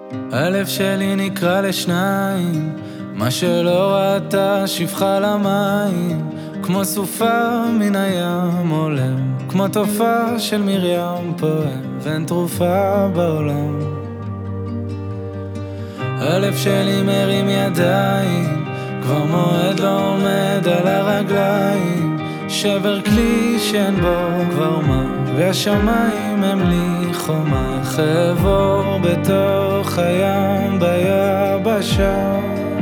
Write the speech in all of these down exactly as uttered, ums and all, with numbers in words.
הלב שלי נקרע לשניים, מה שלא ראתה שפחה למים, כמו סופה מן הים עולם, כמו תופעה של מרים פועם, ואין תרופה בעולם. הלב שלי מרים ידיים, כבר מועד לא עומד על הרגליים, שבר כלי שאין בו כבר מה, והשמיים הם לי חומה, חבור בתוך הים ביבשה,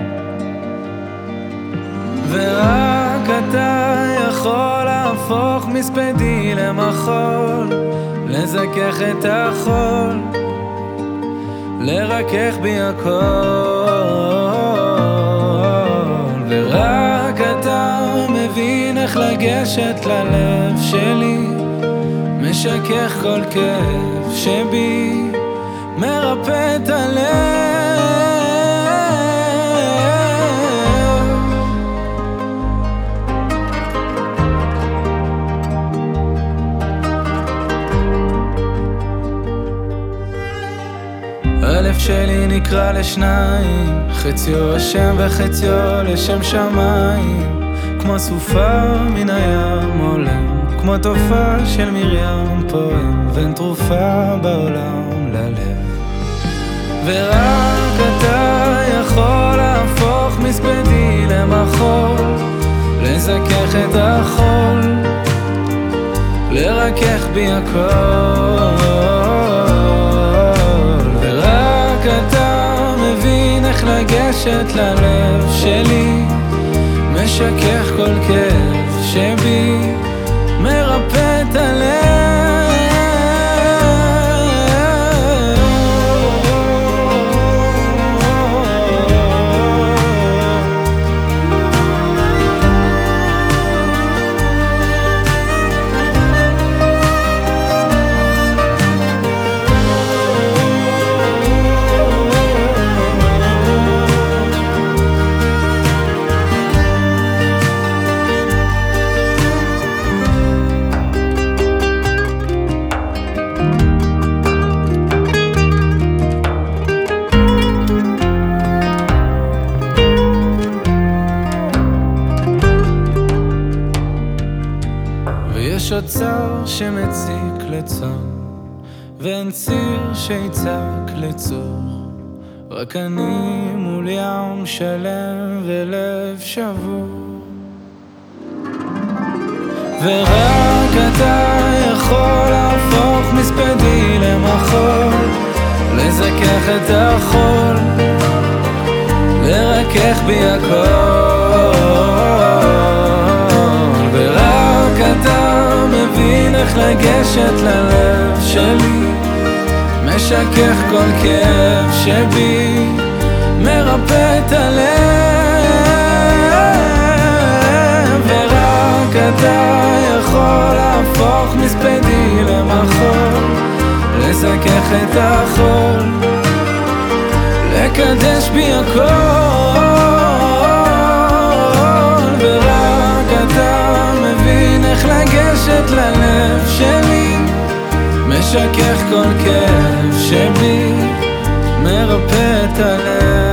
ורק אתה יכול להפוך מספדי למחול, לזכך את החול, לרכך בי הכל, ורק אתה מבין איך לגשת ללב שלי, משכך כל כאב שבי, מרפא את הלב. הלב שלי נקרע לשניים, חציו השם וחציו לשם שמיים, כמו סופה מן הים עולם, כמו תופעה של מרים פועם, ואין תרופה בעולם ללב. ורק אתה יכול להפוך מספדי למחול, לזכך את החול, לרכך בי הכל, ורק אתה מבין איך לגשת ללב שלי, משכך כל כאב שבי, מרפא את הלב. יש אוצר שמציק לצאן, ואין ציר שיצק לצור, רק אני מול ים שלם ולב שבור, ורק אתה יכול להפוך מספדי למחול, לזכך את החול, לרכך בי הכל, ורק אתה מבין איך לגשת ללב שלי, משכך כל כאב שבי, מרפא את הלב. ורק אתה יכול להפוך מספדי למחול, לזכך את החול, לקדש בי הכל, ורק אתה מבין איך לגשת ללב שלי, משכך כל כאב שבי, מרפא את הלב.